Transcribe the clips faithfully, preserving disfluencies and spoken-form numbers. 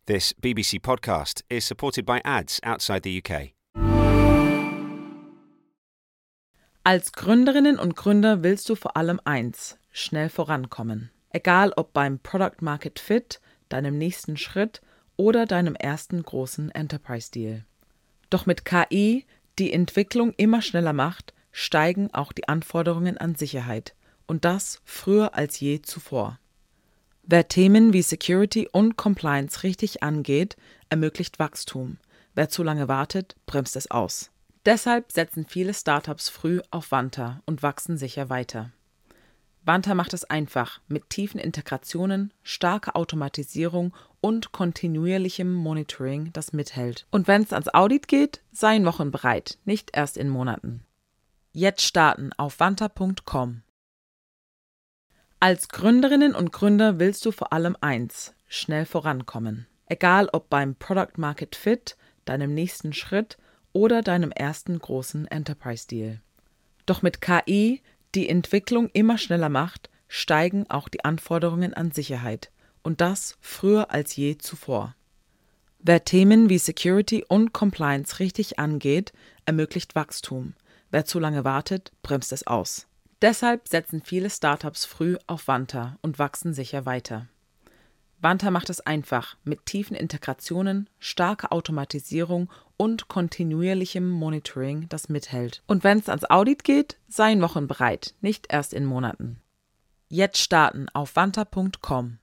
This B B C podcast is supported by ads outside the U K. Als Gründerinnen und Gründer willst du vor allem eins: schnell vorankommen. Egal ob beim Product Market Fit, deinem nächsten Schritt oder deinem ersten großen Enterprise-Deal. Doch mit K I, die Entwicklung immer schneller macht, steigen auch die Anforderungen an Sicherheit. Und das früher als je zuvor. Wer Themen wie Security und Compliance richtig angeht, ermöglicht Wachstum. Wer zu lange wartet, bremst es aus. Deshalb setzen viele Startups früh auf Vanta und wachsen sicher weiter. Vanta macht es einfach mit tiefen Integrationen, starker Automatisierung und kontinuierlichem Monitoring, das mithält. Und wenn es ans Audit geht, seien Wochen bereit, nicht erst in Monaten. Jetzt starten auf vanta punkt com. Als Gründerinnen und Gründer willst du vor allem eins: schnell vorankommen. Egal ob beim Product Market Fit, deinem nächsten Schritt oder deinem ersten großen Enterprise-Deal. Doch mit K I, die Entwicklung immer schneller macht, steigen auch die Anforderungen an Sicherheit. Und das früher als je zuvor. Wer Themen wie Security und Compliance richtig angeht, ermöglicht Wachstum. Wer zu lange wartet, bremst es aus. Deshalb setzen viele Startups früh auf Vanta und wachsen sicher weiter. Vanta macht es einfach mit tiefen Integrationen, starker Automatisierung und kontinuierlichem Monitoring, das mithält. Und wenn es ans Audit geht, seien Wochen bereit, nicht erst in Monaten. Jetzt starten auf vanta punkt com.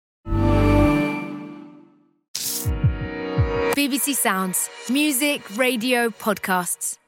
B B C Sounds. Music, radio, podcasts.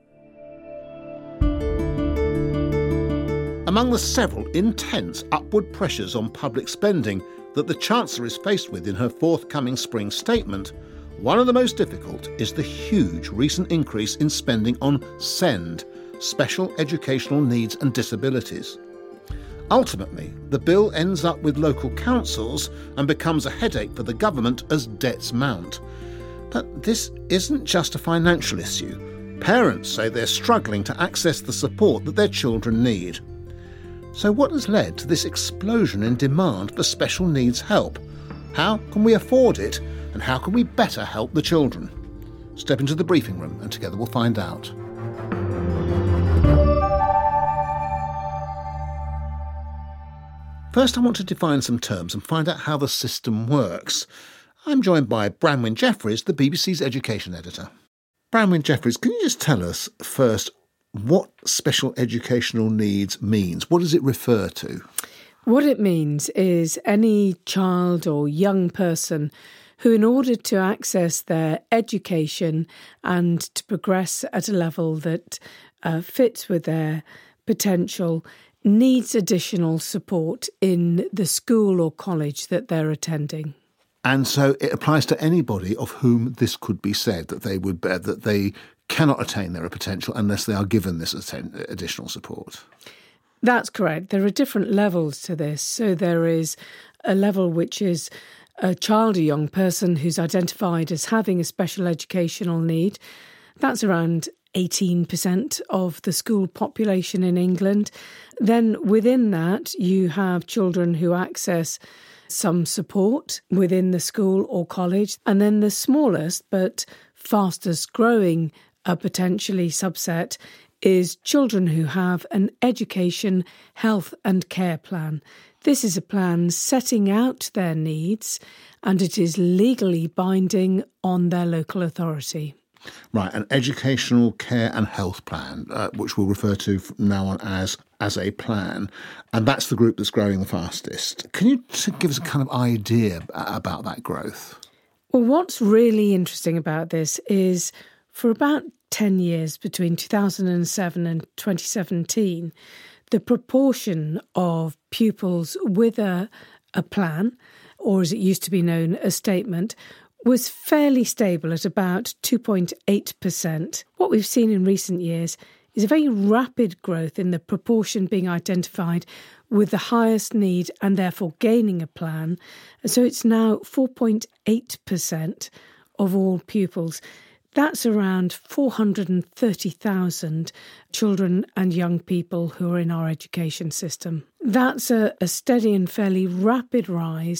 Among the several intense upward pressures on public spending that the Chancellor is faced with in her forthcoming spring statement, one of the most difficult is the huge recent increase in spending on SEND, Special Educational Needs and Disabilities. Ultimately, the bill ends up with local councils and becomes a headache for the government as debts mount. But this isn't just a financial issue. Parents say they're struggling to access the support that their children need. So what has led to this explosion in demand for special needs help? How can we afford it, and how can we better help the children? Step into the briefing room and together we'll find out. First, I want to define some terms and find out how the system works. I'm joined by Branwen Jeffries, the B B C's education editor. Branwen Jeffries, can you just tell us first what special educational needs means? What does it refer to? What it means is any child or young person who, in order to access their education and to progress at a level that uh, fits with their potential, needs additional support in the school or college that they're attending. And so it applies to anybody of whom this could be said, that they would bear, that they cannot attain their potential unless they are given this atten- additional support. That's correct. There are different levels to this. So there is a level which is a child, a young person who's identified as having a special educational need. That's around eighteen percent of the school population in England. Then within that, you have children who access some support within the school or college. And then the smallest but fastest growing a potentially subset is children who have an education, health and care plan. This is a plan setting out their needs and it is legally binding on their local authority. Right, an educational care and health plan, uh, which we'll refer to from now on as as a plan, and that's the group that's growing the fastest. Can you give us a kind of idea about that growth? Well, what's really interesting about this is for about ten years, between two thousand seven and twenty seventeen, the proportion of pupils with a, a plan, or as it used to be known, a statement, was fairly stable at about two point eight percent. What we've seen in recent years is a very rapid growth in the proportion being identified with the highest need and therefore gaining a plan. So it's now four point eight percent of all pupils. That's around four hundred thirty thousand children and young people who are in our education system. That's a, a steady and fairly rapid rise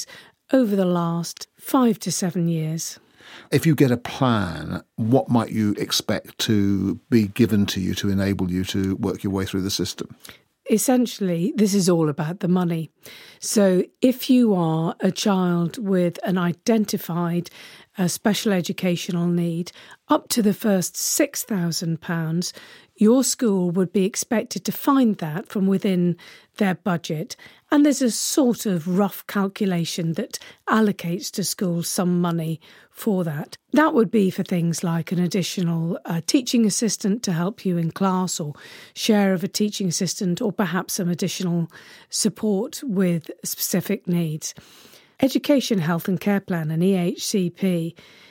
over the last five to seven years. If you get a plan, what might you expect to be given to you to enable you to work your way through the system? Essentially, this is all about the money. So if you are a child with an identified uh, special educational need, up to the first six thousand pounds, your school would be expected to find that from within their budget. And there's a sort of rough calculation that allocates to schools some money for that. That would be for things like an additional uh, teaching assistant to help you in class, or share of a teaching assistant, or perhaps some additional support with specific needs. Education, Health and Care Plan, an E H C P,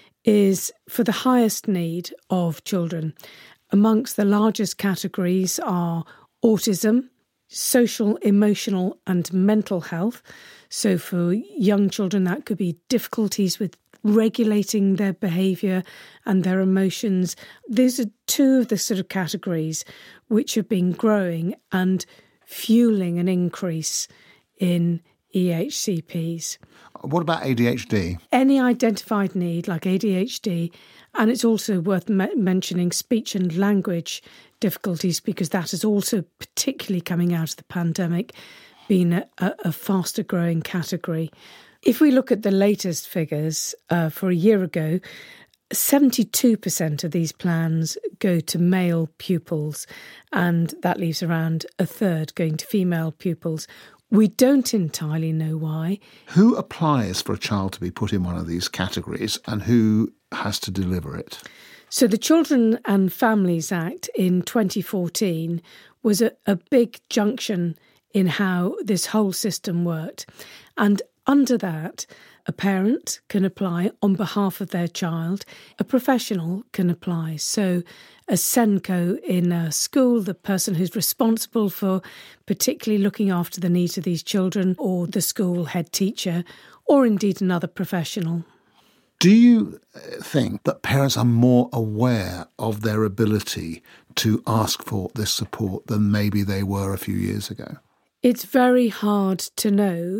is for the highest need of children. Amongst the largest categories are autism, social, emotional and mental health. So for young children, that could be difficulties with regulating their behaviour and their emotions. These are two of the sort of categories which have been growing and fueling an increase in E H C Ps. What about A D H D? Any identified need like A D H D, and it's also worth me- mentioning speech and language difficulties, because that is also, particularly coming out of the pandemic, been a, a faster growing category. If we look at the latest figures uh, for a year ago, seventy-two percent of these plans go to male pupils, and that leaves around a third going to female pupils. We don't entirely know why. Who applies for a child to be put in one of these categories, and who has to deliver it? So the Children and Families Act in twenty fourteen was a, a big junction in how this whole system worked. And under that, a parent can apply on behalf of their child. A professional can apply. So a SENCO in a school, the person who's responsible for particularly looking after the needs of these children, or the school head teacher, or indeed another professional. Do you think that parents are more aware of their ability to ask for this support than maybe they were a few years ago? It's very hard to know.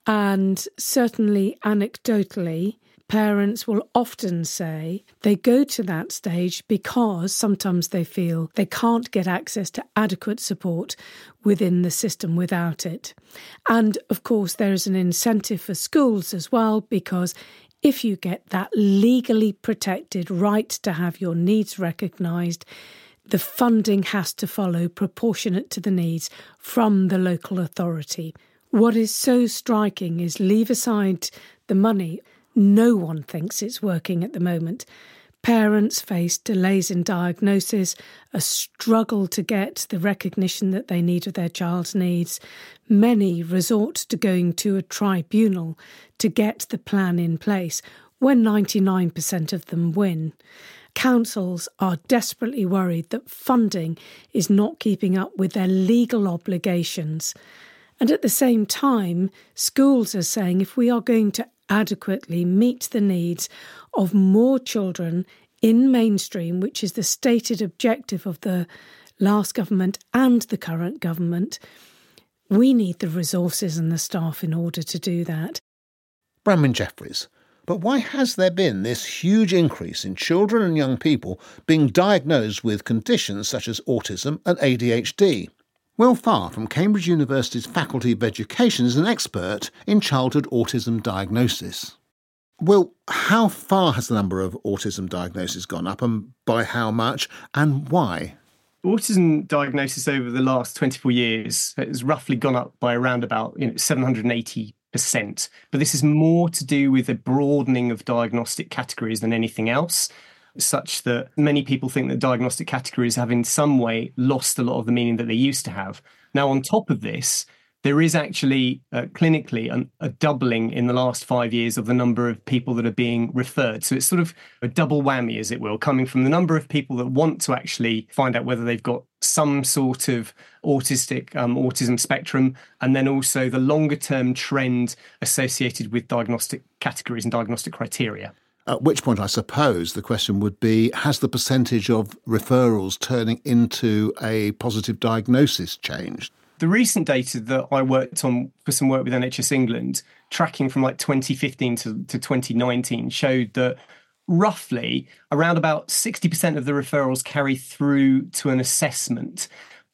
And certainly anecdotally, parents will often say they go to that stage because sometimes they feel they can't get access to adequate support within the system without it. And of course, there is an incentive for schools as well, because if you get that legally protected right to have your needs recognised, the funding has to follow proportionate to the needs from the local authority. What is so striking is, leave aside the money, no one thinks it's working at the moment. Parents face delays in diagnosis, a struggle to get the recognition that they need of their child's needs. Many resort to going to a tribunal to get the plan in place, when ninety-nine percent of them win. Councils are desperately worried that funding is not keeping up with their legal obligations. And at the same time, schools are saying if we are going to adequately meet the needs of more children in mainstream, which is the stated objective of the last government and the current government, we need the resources and the staff in order to do that. Branwen Jeffries, but why has there been this huge increase in children and young people being diagnosed with conditions such as autism and A D H D? Will Farr from Cambridge University's Faculty of Education is an expert in childhood autism diagnosis. Will, how far has the number of autism diagnoses gone up, and by how much, and why? Autism diagnosis over the last twenty-four years has roughly gone up by around about you know, seven hundred eighty percent. But this is more to do with a broadening of diagnostic categories than anything else, such that many people think that diagnostic categories have in some way lost a lot of the meaning that they used to have. Now, on top of this, there is actually uh, clinically an, a doubling in the last five years of the number of people that are being referred. So it's sort of a double whammy, as it will, coming from the number of people that want to actually find out whether they've got some sort of autistic um, autism spectrum, and then also the longer term trend associated with diagnostic categories and diagnostic criteria. At which point, I suppose, the question would be, has the percentage of referrals turning into a positive diagnosis changed? The recent data that I worked on for some work with N H S England, tracking from like twenty fifteen to, to twenty nineteen, showed that roughly around about sixty percent of the referrals carry through to an assessment.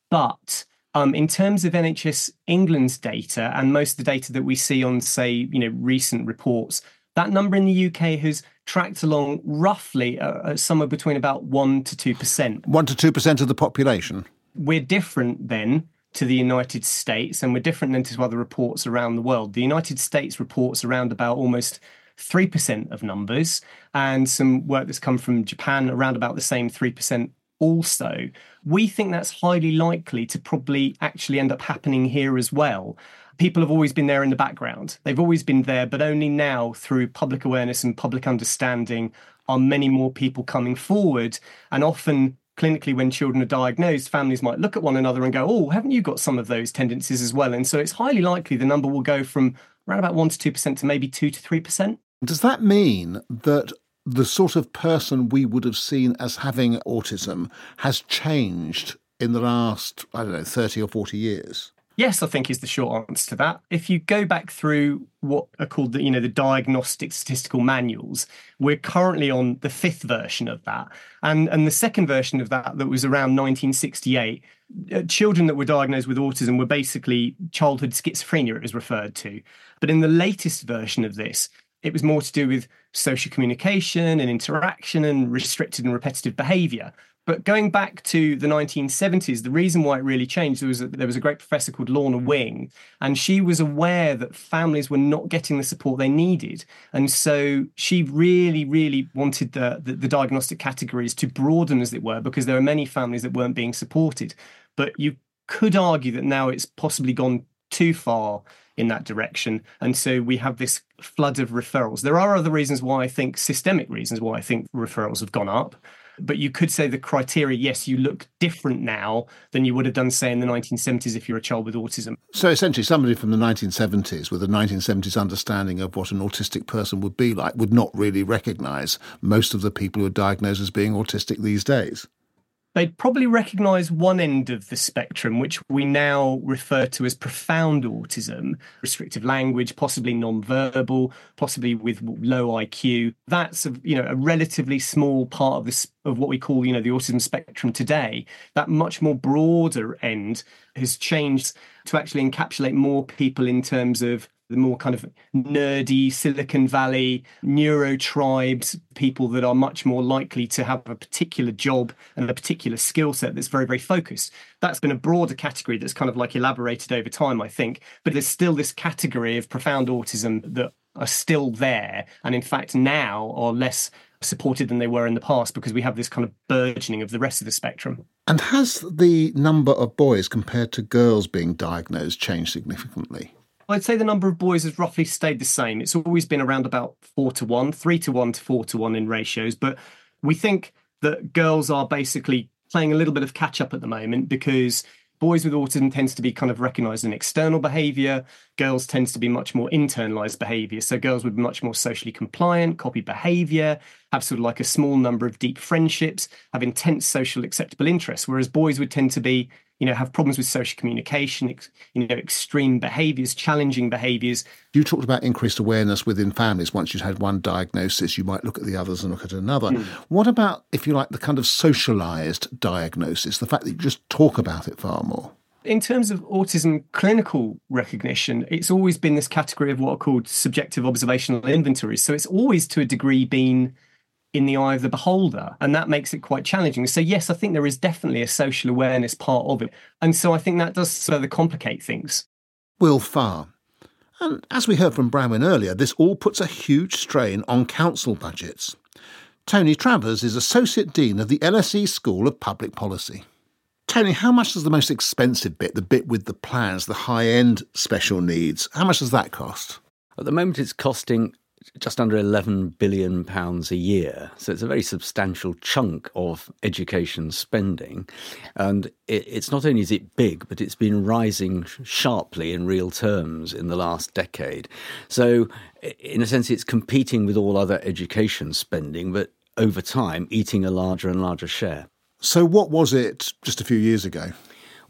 But um, in terms of N H S England's data and most of the data that we see on, say, you know, recent reports, that number in the U K has tracked along roughly uh, somewhere between about one to two percent. one to two percent of the population? We're different then to the United States, and we're different than to other reports around the world. The United States reports around about almost three percent of numbers, and some work that's come from Japan around about the same three percent also. We think that's highly likely to probably actually end up happening here as well. People have always been there in the background. They've always been there, but only now through public awareness and public understanding are many more people coming forward. And often clinically, when children are diagnosed, families might look at one another and go, oh, haven't you got some of those tendencies as well? And so it's highly likely the number will go from around about one to two percent to maybe two to three percent. Does that mean that the sort of person we would have seen as having autism has changed in the last, I don't know, thirty or forty years? Yes, I think is the short answer to that. If you go back through what are called the, you know, the diagnostic statistical manuals, we're currently on the fifth version of that. And, and the second version of that, that was around nineteen sixty-eight, uh, children that were diagnosed with autism were basically childhood schizophrenia, it was referred to. But in the latest version of this, it was more to do with social communication and interaction and restricted and repetitive behaviour. But going back to the nineteen seventies, the reason why it really changed was that there was a great professor called Lorna Wing, and she was aware that families were not getting the support they needed. And so she really, really wanted the, the, the diagnostic categories to broaden, as it were, because there are many families that weren't being supported. But you could argue that now it's possibly gone too far in that direction. And so we have this flood of referrals. There are other reasons why I think, systemic reasons why I think referrals have gone up. But you could say the criteria, yes, you look different now than you would have done, say, in the nineteen seventies if you're a child with autism. So essentially somebody from the nineteen seventies with a nineteen seventies understanding of what an autistic person would be like would not really recognise most of the people who are diagnosed as being autistic these days. They'd probably recognise one end of the spectrum, which we now refer to as profound autism, restrictive language, possibly non-verbal, possibly with low I Q. That's a, you know, a relatively small part of this of what we call, you know, the autism spectrum today. That much more broader end has changed to actually encapsulate more people in terms of the more kind of nerdy Silicon Valley neuro tribes, people that are much more likely to have a particular job and a particular skill set that's very, very focused. That's been a broader category that's kind of like elaborated over time, I think. But there's still this category of profound autism that are still there, and in fact now are less supported than they were in the past because we have this kind of burgeoning of the rest of the spectrum. And has the number of boys compared to girls being diagnosed changed significantly? I'd say the number of boys has roughly stayed the same. It's always been around about four to one, three to one to four to one in ratios. But we think that girls are basically playing a little bit of catch up at the moment because boys with autism tends to be kind of recognised in external behaviour. Girls tends to be much more internalised behaviour. So girls would be much more socially compliant, copy behaviour, have sort of like a small number of deep friendships, have intense social acceptable interests, whereas boys would tend to be, you know, have problems with social communication, ex, you know, extreme behaviours, challenging behaviours. You talked about increased awareness within families. Once you'd had one diagnosis, you might look at the others and look at another. Mm. What about, if you like, the kind of socialised diagnosis, the fact that you just talk about it far more? In terms of autism clinical recognition, it's always been this category of what are called subjective observational inventories. So it's always to a degree been in the eye of the beholder, and that makes it quite challenging. So yes, I think there is definitely a social awareness part of it. And so I think that does further complicate things. Will Farr. And as we heard from Bronwyn earlier, this all puts a huge strain on council budgets. Tony Travers is Associate Dean of the L S E School of Public Policy. Tony, how much does the most expensive bit, the bit with the plans, the high-end special needs, how much does that cost? At the moment it's costing just under eleven billion pounds a year. So it's a very substantial chunk of education spending. And it, it's not only is it big, but it's been rising sharply in real terms in the last decade. So in a sense, it's competing with all other education spending, but over time, eating a larger and larger share. So what was it just a few years ago?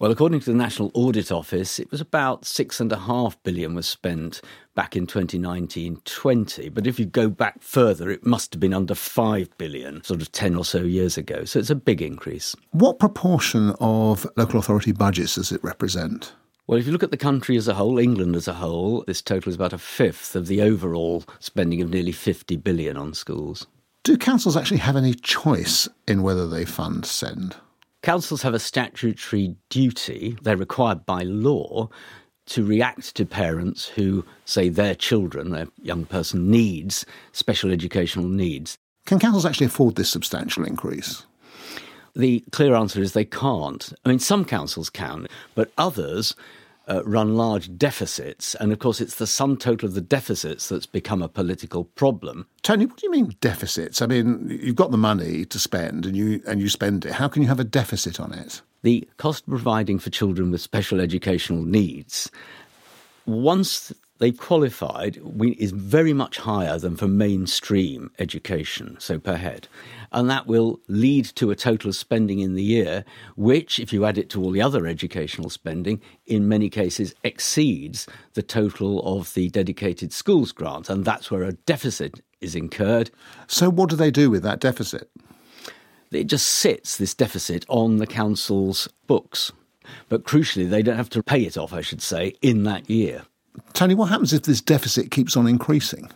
Well, according to the National Audit Office, it was about six and a half billion was spent back in twenty nineteen twenty. But if you go back further, it must have been under five billion, sort of ten or so years ago. So it's a big increase. What proportion of local authority budgets does it represent? Well, if you look at the country as a whole, England as a whole, this total is about a fifth of the overall spending of nearly fifty billion on schools. Do councils actually have any choice in whether they fund SEND? Councils have a statutory duty, they're required by law, to react to parents who say their children, their young person, needs special educational needs. Can councils actually afford this substantial increase? The clear answer is they can't. I mean, some councils can, but others uh, run large deficits. And of course, it's the sum total of the deficits that's become a political problem. Tony, what do you mean deficits? I mean, you've got the money to spend and you and you spend it. How can you have a deficit on it? The cost of providing for children with special educational needs, once they've qualified, we, is very much higher than for mainstream education, so per head. And that will lead to a total of spending in the year, which, if you add it to all the other educational spending, in many cases exceeds the total of the dedicated schools grant. And that's where a deficit is incurred. So what do they do with that deficit? It just sits, this deficit, on the council's books. But crucially, they don't have to pay it off, I should say, in that year. Tony, what happens if this deficit keeps on increasing?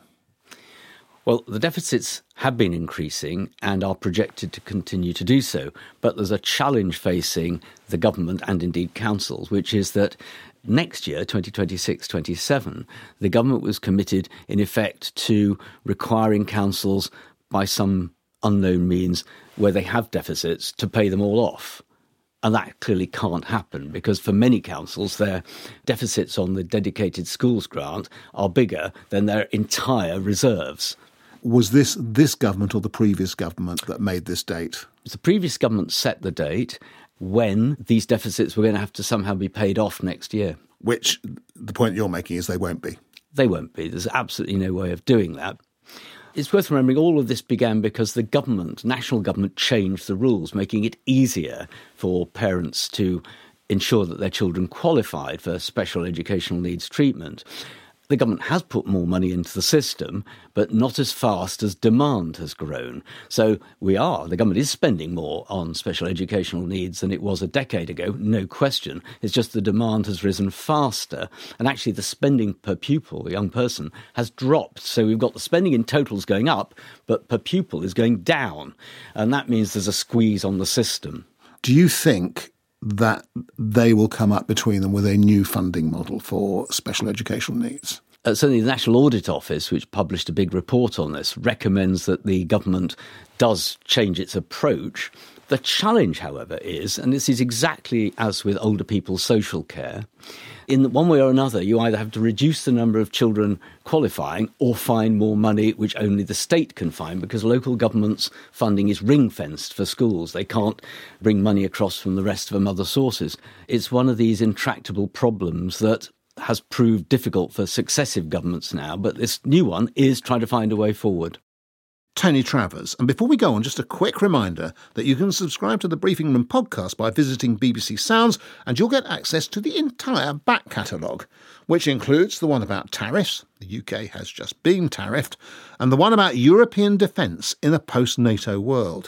Well, the deficits have been increasing and are projected to continue to do so. But there's a challenge facing the government and indeed councils, which is that next year, twenty twenty-six twenty-seven, the government was committed, in effect, to requiring councils by some unknown means where they have deficits to pay them all off. And that clearly can't happen because for many councils, their deficits on the dedicated schools grant are bigger than their entire reserves. Was this this government or the previous government that made this date? The previous government set the date when these deficits were going to have to somehow be paid off next year. Which, the point you're making is they won't be. They won't be. There's absolutely no way of doing that. It's worth remembering all of this began because the government, national government, changed the rules, making it easier for parents to ensure that their children qualified for special educational needs treatment. The government has put more money into the system, but not as fast as demand has grown. So we are, the government is spending more on special educational needs than it was a decade ago, no question. It's just the demand has risen faster. And actually the spending per pupil, a young person, has dropped. So we've got the spending in totals going up, but per pupil is going down. And that means there's a squeeze on the system. Do you think that they will come up between them with a new funding model for special educational needs? Uh, certainly the National Audit Office, which published a big report on this, recommends that the government does change its approach. The challenge, however, is, and this is exactly as with older people's social care, in one way or another, you either have to reduce the number of children qualifying or find more money, which only the state can find, because local government's funding is ring-fenced for schools. They can't bring money across from the rest of them other sources. It's one of these intractable problems that has proved difficult for successive governments now, but this new one is trying to find a way forward. Tony Travers. And before we go on, just a quick reminder that you can subscribe to the Briefing Room podcast by visiting B B C Sounds, and you'll get access to the entire back catalogue, which includes the one about tariffs, the U K has just been tariffed, and the one about European defence in a post-NATO world.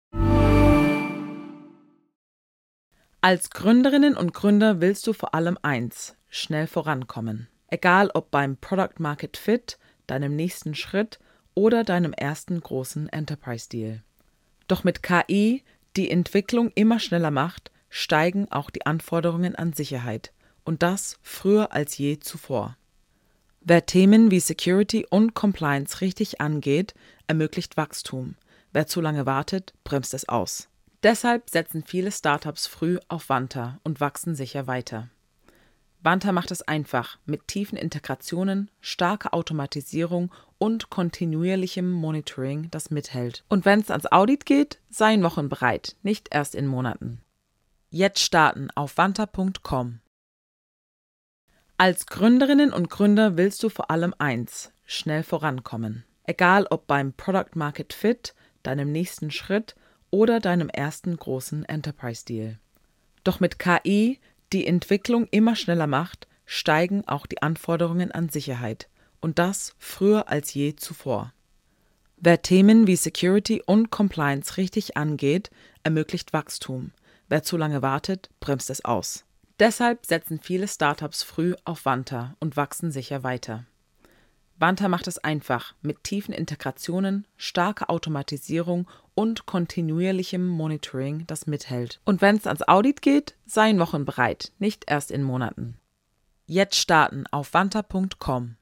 Als Gründerinnen und Gründer willst du vor allem eins: schnell vorankommen. Egal ob beim Product Market Fit, deinem nächsten Schritt oder deinem ersten großen Enterprise-Deal. Doch mit K I, die Entwicklung immer schneller macht, steigen auch die Anforderungen an Sicherheit. Und das früher als je zuvor. Wer Themen wie Security und Compliance richtig angeht, ermöglicht Wachstum. Wer zu lange wartet, bremst es aus. Deshalb setzen viele Startups früh auf Vanta und wachsen sicher weiter. Vanta macht es einfach mit tiefen Integrationen, starker Automatisierung und kontinuierlichem Monitoring, das mithält. Und wenn es ans Audit geht, seien Wochen bereit, nicht erst in Monaten. Jetzt starten auf vanta punkt com. Als Gründerinnen und Gründer willst du vor allem eins: schnell vorankommen. Egal ob beim Product Market Fit, deinem nächsten Schritt oder deinem ersten großen Enterprise-Deal. Doch mit K I, die Entwicklung immer schneller macht, steigen auch die Anforderungen an Sicherheit. Und das früher als je zuvor. Wer Themen wie Security und Compliance richtig angeht, ermöglicht Wachstum. Wer zu lange wartet, bremst es aus. Deshalb setzen viele Startups früh auf Vanta und wachsen sicher weiter. Vanta macht es einfach mit tiefen Integrationen, starker Automatisierung und kontinuierlichem Monitoring, das mithält. Und wenn es ans Audit geht, seien Wochen bereit, nicht erst in Monaten. Jetzt starten auf vanta punkt com.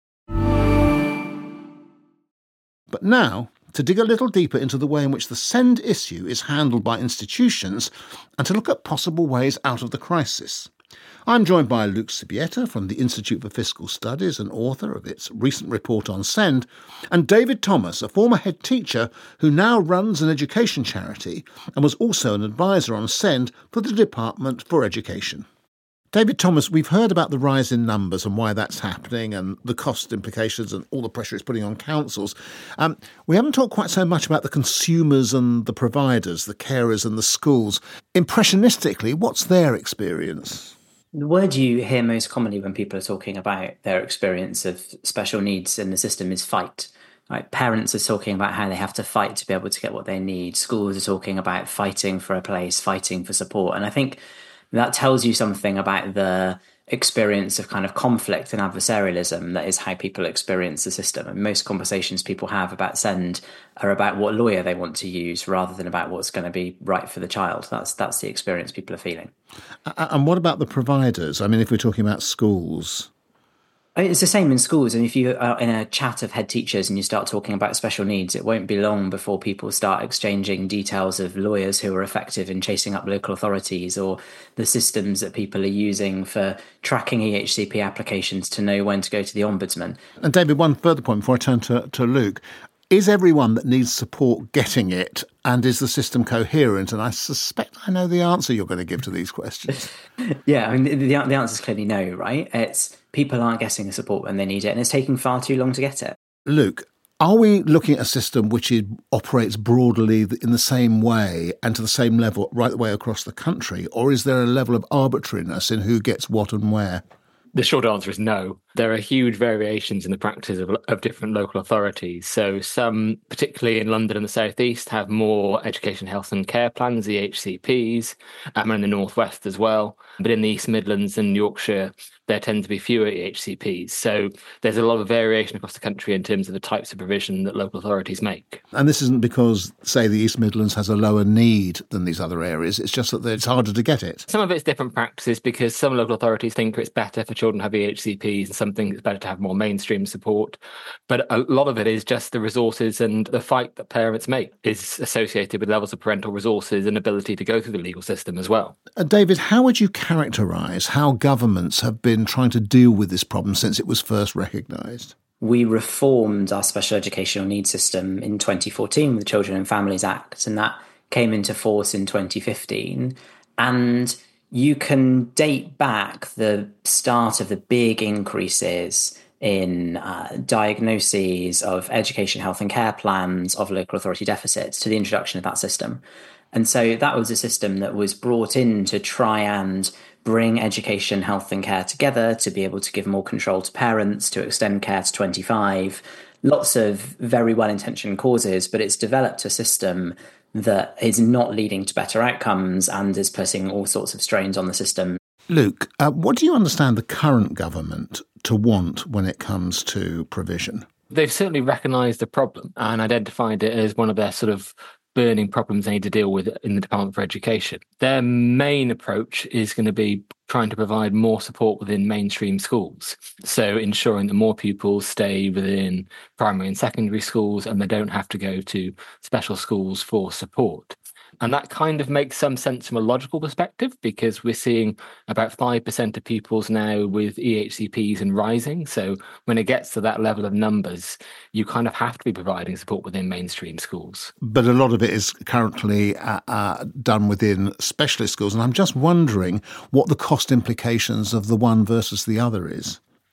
But now, to dig a little deeper into the way in which the SEND issue is handled by institutions and to look at possible ways out of the crisis. I'm joined by Luke Subieta from the Institute for Fiscal Studies and author of its recent report on SEND, and David Thomas, a former head teacher who now runs an education charity and was also an advisor on SEND for the Department for Education. David Thomas, we've heard about the rise in numbers and why that's happening and the cost implications and all the pressure it's putting on councils. Um, we haven't talked quite so much about the consumers and the providers, the carers and the schools. Impressionistically, what's their experience? The word you hear most commonly when people are talking about their experience of special needs in the system is fight. Right? Parents are talking about how they have to fight to be able to get what they need. Schools are talking about fighting for a place, fighting for support. And I think that tells you something about the experience of kind of conflict and adversarialism that is how people experience the system. And most conversations people have about SEND are about what lawyer they want to use rather than about what's going to be right for the child. That's that's the experience people are feeling. And what about the providers? I mean, if we're talking about schools... It's the same in schools. And if you are in a chat of head teachers and you start talking about special needs, it won't be long before people start exchanging details of lawyers who are effective in chasing up local authorities or the systems that people are using for tracking E H C P applications to know when to go to the Ombudsman. And David, one further point before I turn to, to Luke. Is everyone that needs support getting it, and is the system coherent? And I suspect I know the answer you're going to give to these questions. Yeah, I mean, the, the answer is clearly no, right? It's people aren't getting the support when they need it, and it's taking far too long to get it. Luke, are we looking at a system which is, operates broadly in the same way and to the same level right the way across the country, or is there a level of arbitrariness in who gets what and where? The short answer is no. There are huge variations in the practice of, of different local authorities. So some, particularly in London and the South East, have more education, health and care plans, E H C Ps, um, and in the North West as well. But in the East Midlands and Yorkshire, there tend to be fewer E H C Ps. So there's a lot of variation across the country in terms of the types of provision that local authorities make. And this isn't because, say, the East Midlands has a lower need than these other areas. It's just that it's harder to get it. Some of it's different practices because some local authorities think it's better for children to have E H C Ps and some think it's better to have more mainstream support. But a lot of it is just the resources and the fight that parents make is associated with levels of parental resources and ability to go through the legal system as well. Uh, David, how would you characterise how governments have been trying to deal with this problem since it was first recognised? We reformed our special educational needs system in twenty fourteen with the Children and Families Act, and that came into force in twenty fifteen. And you can date back the start of the big increases in uh, diagnoses of education, health and care plans, of local authority deficits to the introduction of that system. And so that was a system that was brought in to try and bring education, health and care together, to be able to give more control to parents, to extend care to twenty-five. Lots of very well-intentioned causes, but it's developed a system that is not leading to better outcomes and is putting all sorts of strains on the system. Luke, uh, what do you understand the current government to want when it comes to provision? They've certainly recognised the problem and identified it as one of their sort of burning problems they need to deal with in the Department for Education. Their main approach is going to be trying to provide more support within mainstream schools. So ensuring that more pupils stay within primary and secondary schools and they don't have to go to special schools for support. And that kind of makes some sense from a logical perspective because we're seeing about five percent of pupils now with E H C Ps and rising. So when it gets to that level of numbers, you kind of have to be providing support within mainstream schools. But a lot of it is currently uh, uh, done within specialist schools. And I'm just wondering what the cost implications of the one versus the other is.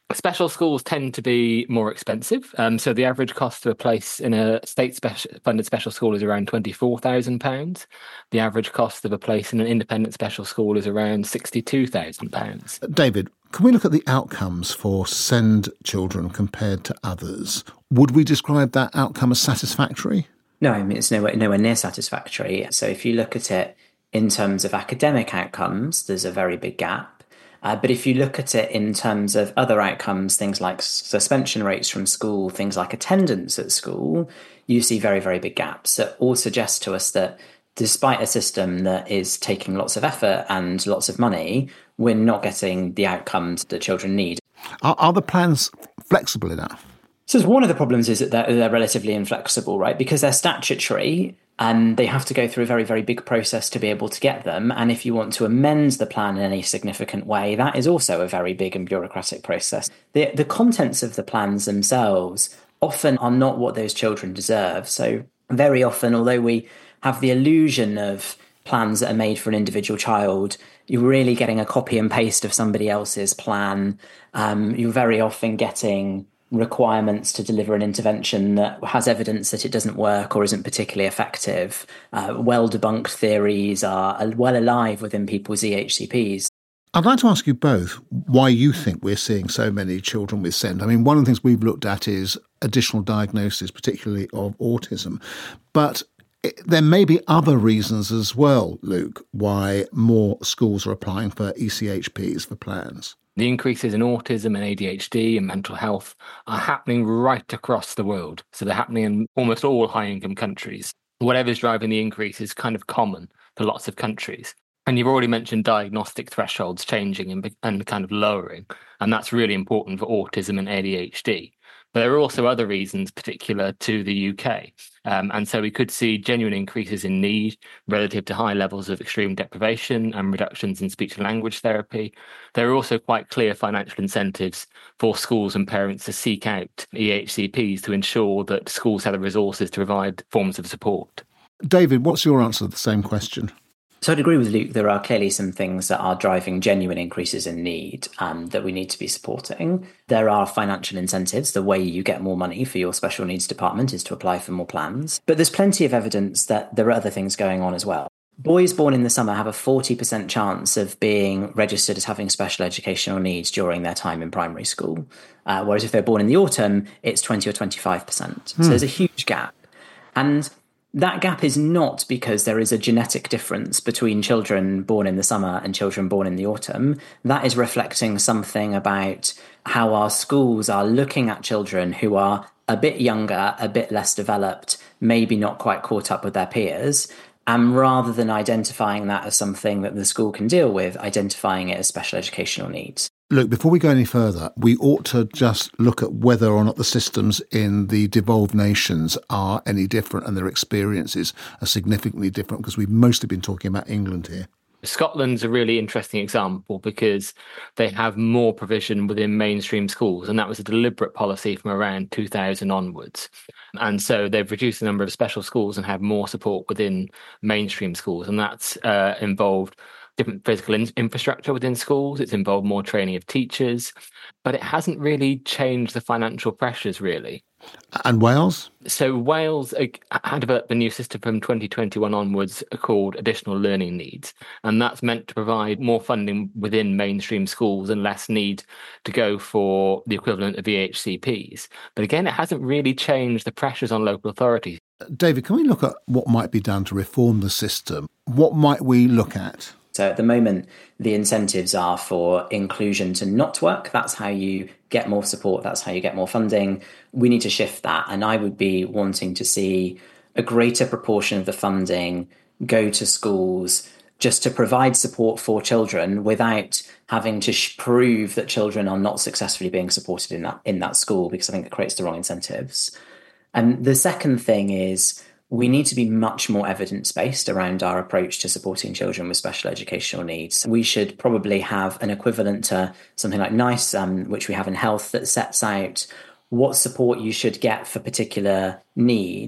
Special schools tend to be more expensive. Um, so the average cost of a place in a state-funded special school is around twenty-four thousand pounds. The average cost of a place in an independent special school is around sixty-two thousand pounds. David, can we look at the outcomes for SEND children compared to others? Would we describe that outcome as satisfactory? No, I mean, it's nowhere, nowhere near satisfactory. So if you look at it in terms of academic outcomes, there's a very big gap. Uh, but if you look at it in terms of other outcomes, things like suspension rates from school, things like attendance at school, you see very, very big gaps that all suggest to us that despite a system that is taking lots of effort and lots of money, we're not getting the outcomes that children need. Are, are the plans flexible enough? So one of the problems is that they're, they're relatively inflexible, right? Because they're statutory and they have to go through a very, very big process to be able to get them. And if you want to amend the plan in any significant way, that is also a very big and bureaucratic process. The, the contents of the plans themselves often are not what those children deserve. So very often, although we have the illusion of plans that are made for an individual child, you're really getting a copy and paste of somebody else's plan. Um, you're very often getting requirements to deliver an intervention that has evidence that it doesn't work or isn't particularly effective. Uh, well-debunked theories are well alive within people's E H C Ps. I'd like to ask you both why you think we're seeing so many children with SEND. I mean, one of the things we've looked at is additional diagnosis, particularly of autism. But it, there may be other reasons as well, Luke, why more schools are applying for E C H Ps for plans. The increases in autism and A D H D and mental health are happening right across the world. So they're happening in almost all high-income countries. Whatever's driving the increase is kind of common for lots of countries. And you've already mentioned diagnostic thresholds changing and, and kind of lowering. And that's really important for autism and A D H D. But there are also other reasons particular to the U K. Um, and so we could see genuine increases in need relative to high levels of extreme deprivation and reductions in speech and language therapy. There are also quite clear financial incentives for schools and parents to seek out E H C Ps to ensure that schools have the resources to provide forms of support. David, what's your answer to the same question? So I'd agree with Luke. There are clearly some things that are driving genuine increases in need um, that we need to be supporting. There are financial incentives. The way you get more money for your special needs department is to apply for more plans. But there's plenty of evidence that there are other things going on as well. Boys born in the summer have a forty percent chance of being registered as having special educational needs during their time in primary school. Uh, whereas if they're born in the autumn, it's twenty or twenty-five percent. Hmm. So there's a huge gap. And that gap is not because there is a genetic difference between children born in the summer and children born in the autumn. That is reflecting something about how our schools are looking at children who are a bit younger, a bit less developed, maybe not quite caught up with their peers. And rather than identifying that as something that the school can deal with, identifying it as special educational needs. Look, before we go any further, we ought to just look at whether or not the systems in the devolved nations are any different and their experiences are significantly different, because we've mostly been talking about England here. Scotland's a really interesting example because they have more provision within mainstream schools, and that was a deliberate policy from around two thousand onwards. And so they've reduced the number of special schools and have more support within mainstream schools, and that's uh, involved different physical in- infrastructure within schools. It's involved more training of teachers, but it hasn't really changed the financial pressures, really. And Wales? So Wales uh, had developed a new system from twenty twenty-one onwards called Additional Learning Needs, and that's meant to provide more funding within mainstream schools and less need to go for the equivalent of E H C Ps. But again, it hasn't really changed the pressures on local authorities. David, can we look at what might be done to reform the system? What might we look at? So at the moment, the incentives are for inclusion to not work. That's how you get more support. That's how you get more funding. We need to shift that. And I would be wanting to see a greater proportion of the funding go to schools just to provide support for children without having to sh- prove that children are not successfully being supported in that, in that school, because I think it creates the wrong incentives. And the second thing is, we need to be much more evidence-based around our approach to supporting children with special educational needs. We should probably have an equivalent to something like NICE, um, which we have in health, that sets out what support you should get for particular needs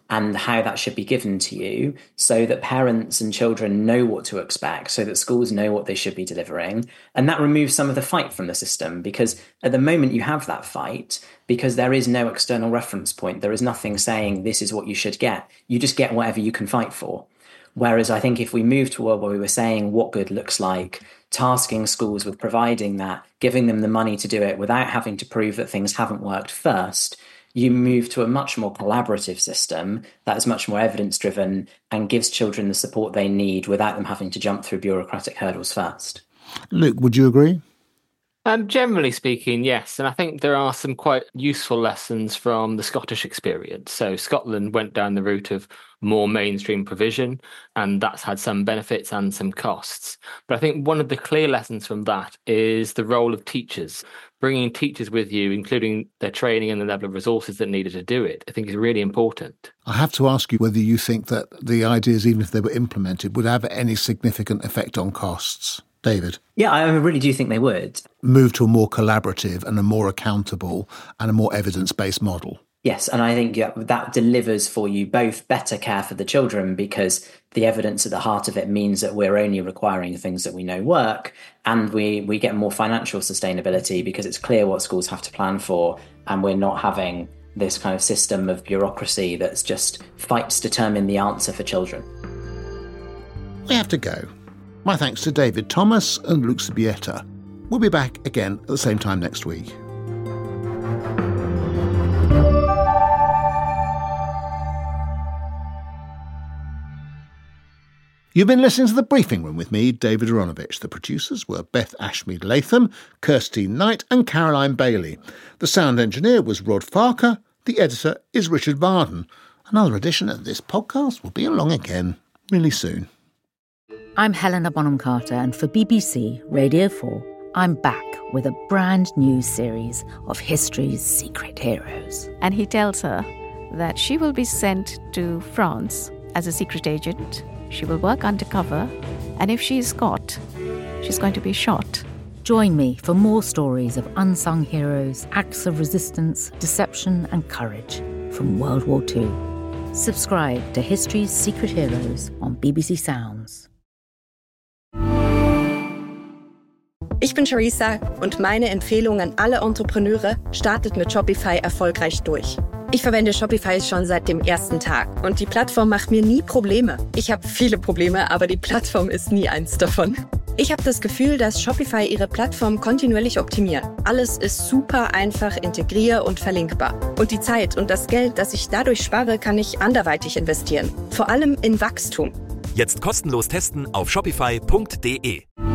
and how that should be given to you so that parents and children know what to expect, so that schools know what they should be delivering. And that removes some of the fight from the system, because at the moment you have that fight because there is no external reference point. There is nothing saying this is what you should get. You just get whatever you can fight for. Whereas I think if we move to a world where we were saying what good looks like, tasking schools with providing that, giving them the money to do it without having to prove that things haven't worked first, you move to a much more collaborative system that is much more evidence-driven and gives children the support they need without them having to jump through bureaucratic hurdles first. Luke, would you agree? Um, generally speaking, yes. And I think there are some quite useful lessons from the Scottish experience. So Scotland went down the route of more mainstream provision, and that's had some benefits and some costs. But I think one of the clear lessons from that is the role of teachers. Bringing teachers with you, including their training and the level of resources that needed to do it, I think is really important. I have to ask you whether you think that the ideas, even if they were implemented, would have any significant effect on costs. David? Yeah, I really do think they would. Move to a more collaborative and a more accountable and a more evidence-based model. Yes, and I think yeah, that delivers for you both better care for the children, because the evidence at the heart of it means that we're only requiring things that we know work, and we, we get more financial sustainability because it's clear what schools have to plan for, and we're not having this kind of system of bureaucracy that's just fights determine the answer for children. We have to go. My thanks to David Thomas and Luke Subieta. We'll be back again at the same time next week. You've been listening to The Briefing Room with me, David Aronovich. The producers were Beth Ashmead Latham, Kirsty Knight and Caroline Bailey. The sound engineer was Rod Farker. The editor is Richard Varden. Another edition of this podcast will be along again really soon. I'm Helena Bonham Carter, and for B B C Radio four, I'm back with a brand new series of history's secret heroes. And he tells her that she will be sent to France as a secret agent. She will work undercover, and if she is caught, she's going to be shot. Join me for more stories of unsung heroes, acts of resistance, deception and courage from World War Two. Subscribe to History's Secret Heroes on B B C Sounds. Ich bin Charissa und meine Empfehlung an alle Entrepreneure: startet mit Shopify erfolgreich durch. Ich verwende Shopify schon seit dem ersten Tag und die Plattform macht mir nie Probleme. Ich habe viele Probleme, aber die Plattform ist nie eins davon. Ich habe das Gefühl, dass Shopify ihre Plattform kontinuierlich optimiert. Alles ist super einfach integrier- und verlinkbar. Und die Zeit und das Geld, das ich dadurch spare, kann ich anderweitig investieren. Vor allem in Wachstum. Jetzt kostenlos testen auf shopify punkt de.